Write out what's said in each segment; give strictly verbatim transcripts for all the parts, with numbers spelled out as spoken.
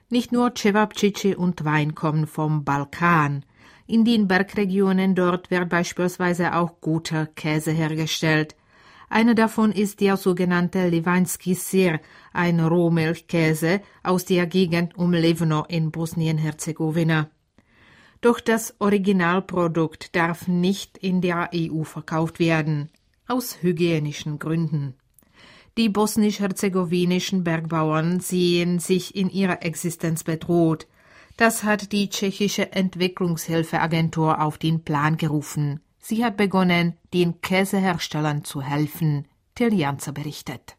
Nicht nur Cevapcici und Wein kommen vom Balkan. In den Bergregionen dort wird beispielsweise auch guter Käse hergestellt. Einer davon ist der sogenannte Livanjski Sir, ein Rohmilchkäse aus der Gegend um Livno in Bosnien-Herzegowina. Doch das Originalprodukt darf nicht in der E U verkauft werden, aus hygienischen Gründen. Die bosnisch-herzegowinischen Bergbauern sehen sich in ihrer Existenz bedroht. Das hat die tschechische Entwicklungshilfeagentur auf den Plan gerufen. Sie hat begonnen, den Käseherstellern zu helfen. Till Janzer berichtet.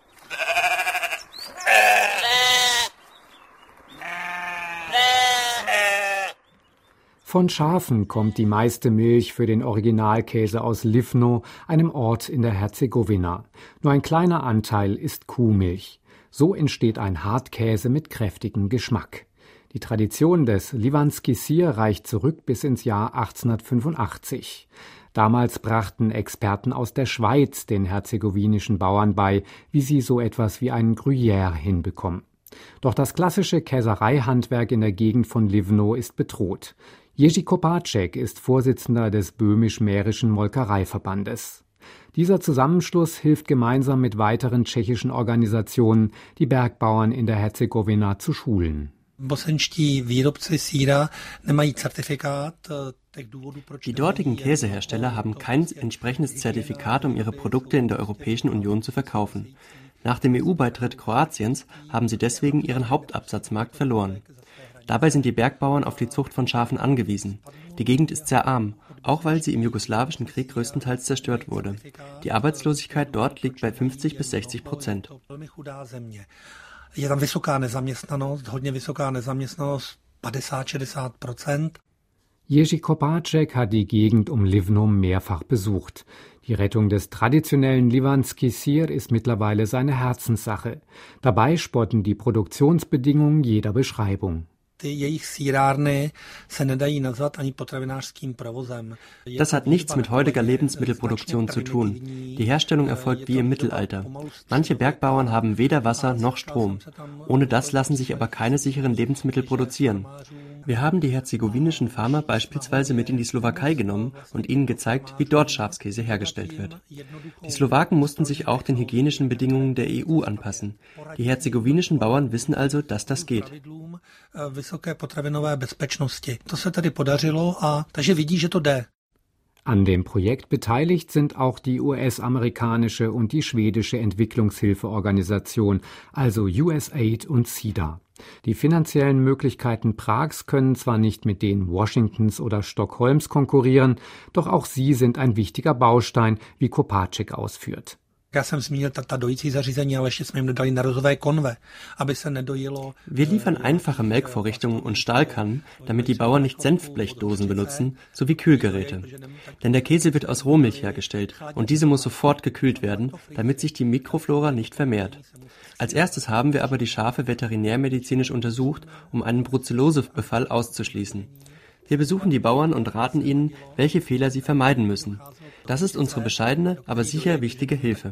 Von Schafen kommt die meiste Milch für den Originalkäse aus Livno, einem Ort in der Herzegowina. Nur ein kleiner Anteil ist Kuhmilch. So entsteht ein Hartkäse mit kräftigem Geschmack. Die Tradition des Livanjski Sir reicht zurück bis ins Jahr achtzehnhundertfünfundachtzig. Damals brachten Experten aus der Schweiz den herzegowinischen Bauern bei, wie sie so etwas wie einen Gruyère hinbekommen. Doch das klassische Käsereihandwerk in der Gegend von Livno ist bedroht. Jerzy Kopáček ist Vorsitzender des böhmisch-mährischen Molkereiverbandes. Dieser Zusammenschluss hilft gemeinsam mit weiteren tschechischen Organisationen, die Bergbauern in der Herzegowina zu schulen. Die dortigen Käsehersteller haben kein entsprechendes Zertifikat, um ihre Produkte in der Europäischen Union zu verkaufen. Nach dem E U-Beitritt Kroatiens haben sie deswegen ihren Hauptabsatzmarkt verloren. Dabei sind die Bergbauern auf die Zucht von Schafen angewiesen. Die Gegend ist sehr arm, auch weil sie im jugoslawischen Krieg größtenteils zerstört wurde. Die Arbeitslosigkeit dort liegt bei fünfzig bis sechzig Prozent. Je tam vysoká nezaměstnanost, hodně vysoká nezaměstnanost, padesát až šedesát Prozent. Jerzy Kopáček hat die Gegend um Livno mehrfach besucht. Die Rettung des traditionellen Livanjski Sir ist mittlerweile seine Herzenssache. Dabei spotten die Produktionsbedingungen jeder Beschreibung. Das hat nichts mit heutiger Lebensmittelproduktion zu tun. Die Herstellung erfolgt wie im Mittelalter. Manche Bergbauern haben weder Wasser noch Strom. Ohne das lassen sich aber keine sicheren Lebensmittel produzieren. Wir haben die herzegowinischen Farmer beispielsweise mit in die Slowakei genommen und ihnen gezeigt, wie dort Schafskäse hergestellt wird. Die Slowaken mussten sich auch den hygienischen Bedingungen der E U anpassen. Die herzegowinischen Bauern wissen also, dass das geht. An dem Projekt beteiligt sind auch die U S-amerikanische und die schwedische Entwicklungshilfeorganisation, also U S A I D und SIDA. Die finanziellen Möglichkeiten Prags können zwar nicht mit denen Washingtons oder Stockholms konkurrieren, doch auch sie sind ein wichtiger Baustein, wie Kopáček ausführt. Wir liefern einfache Melkvorrichtungen und Stahlkannen, damit die Bauern nicht Senfblechdosen benutzen, sowie Kühlgeräte. Denn der Käse wird aus Rohmilch hergestellt und diese muss sofort gekühlt werden, damit sich die Mikroflora nicht vermehrt. Als erstes haben wir aber die Schafe veterinärmedizinisch untersucht, um einen Brucellose-Befall auszuschließen. Wir besuchen die Bauern und raten ihnen, welche Fehler sie vermeiden müssen. Das ist unsere bescheidene, aber sicher wichtige Hilfe.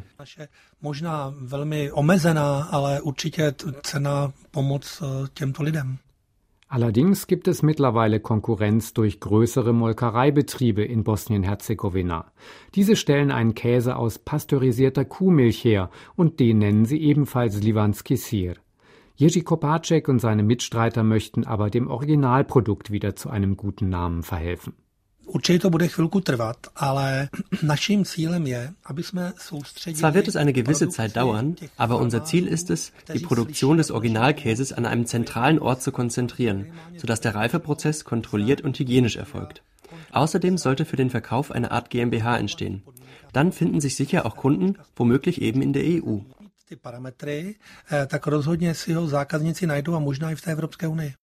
Allerdings gibt es mittlerweile Konkurrenz durch größere Molkereibetriebe in Bosnien-Herzegowina. Diese stellen einen Käse aus pasteurisierter Kuhmilch her und den nennen sie ebenfalls Livanjski Sir. Jerzy Kopáček und seine Mitstreiter möchten aber dem Originalprodukt wieder zu einem guten Namen verhelfen. Zwar wird es eine gewisse Zeit dauern, aber unser Ziel ist es, die Produktion des Originalkäses an einem zentralen Ort zu konzentrieren, sodass der Reifeprozess kontrolliert und hygienisch erfolgt. Außerdem sollte für den Verkauf eine Art GmbH entstehen. Dann finden sich sicher auch Kunden, womöglich eben in der E U. Ty parametry, tak rozhodně si ho zákazníci najdou a možná i v té Evropské unii.